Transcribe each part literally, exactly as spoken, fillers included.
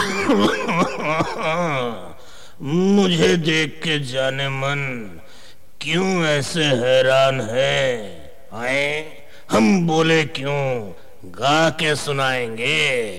मुझे देख के जाने मन क्यों ऐसे हैरान है? आए हम बोले क्यों, गा के सुनाएंगे।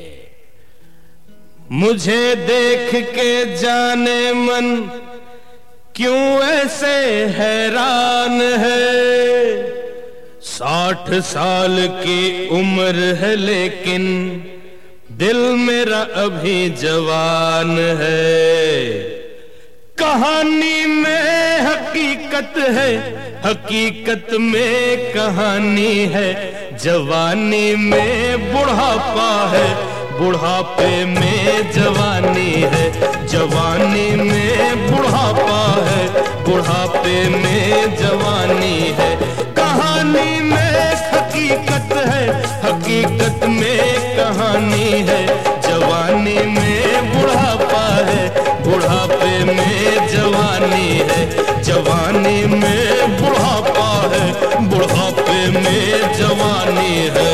मुझे देख के जाने मन क्यों ऐसे हैरान है। साठ साल की उम्र है लेकिन दिल मेरा अभी जवान है। कहानी में हकीकत है, हकीकत में कहानी है। जवानी में बुढ़ापा है, बुढ़ापे में जवानी है। जवानी में बुढ़ापा है, बुढ़ापे में जवानी है। कहानी में हकीकत है, हकीकत में कहानी है। जवानी में बुढ़ापा है, बुढ़ापे में जवानी है। जवानी में बुढ़ापा है, बुढ़ापे में जवानी है।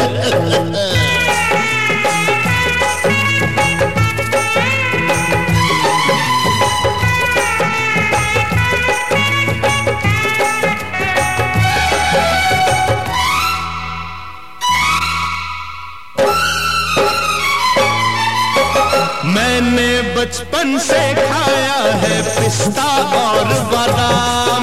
मैंने बचपन से खाया है पिस्ता और बादाम।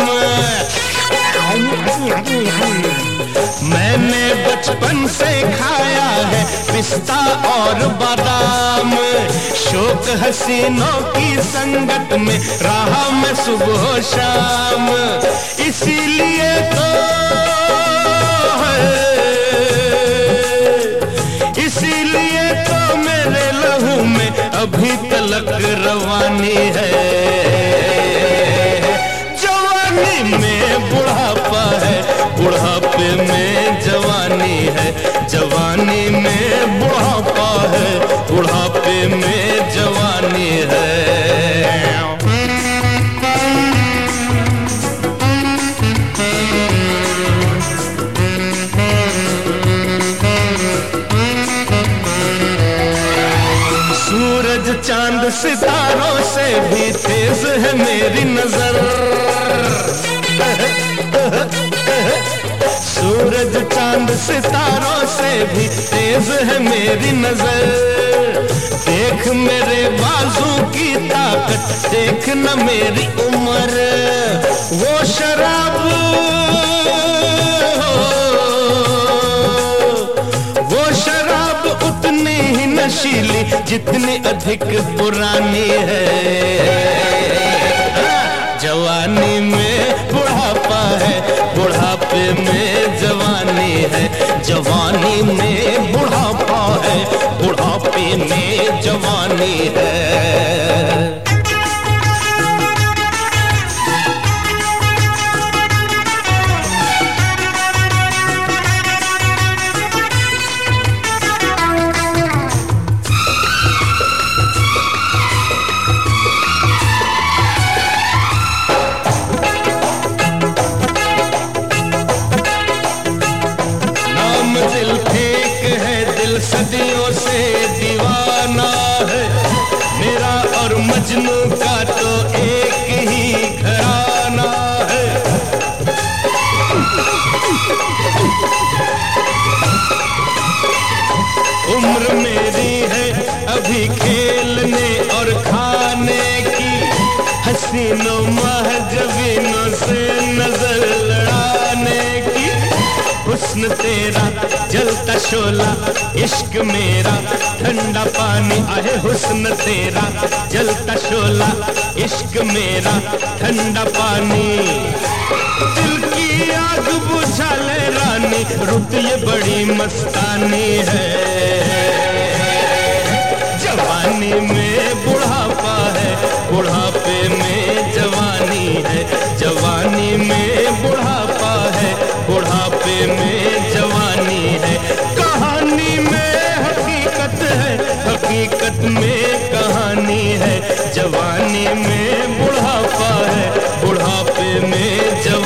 मैंने बचपन से खाया है पिस्ता और बादाम। शौक हसीनों की संगत में रहा मैं सुबह शाम। इसीलिए तो इसीलिए तो मेरे लहू में अभी तलक रवानी है। जवानी में बुढ़ापा है, बुढ़ापे में जवानी है। जवानी में बुढ़ापा है, बुढ़ापे में जवानी है। सूरज चांद सितारों से भी तेज है मेरी नजर। सूरज चांद सितारों से भी तेज है मेरी नजर। देख मेरे बाजू की ताकत, देख न मेरी उम्र। वो शराब वो शराब उतनी ही नशीली जितनी अधिक पुरानी है। जवानी में बुढ़ापा है, बुढ़ापे में जवानी है। जवानी में बुढ़ापा है, बुढ़ापे में जवानी है। सदियों से दीवाना है मेरा और मजनू का तो एक ही घराना है। उम्र मेरी है अभी खेलने और खाने की। हसीनों महजबीनों से नजर लड़ाने की। हुस्न तेरा जलता शोला, इश्क मेरा ठंडा पानी। आहे हुस्न तेरा जलता शोला, इश्क मेरा ठंडा पानी। दिल की आग बुझा ले रानी, रुत ये बड़ी मस्तानी है। जवानी में बुढ़ापा है, बुढ़ापे में जवानी है। जवानी में बुढ़ापा है, बुढ़ापे में जवानी है। कहानी में हकीकत है, हकीकत में कहानी है। जवानी में बुढ़ापा है, बुढ़ापे में जवानी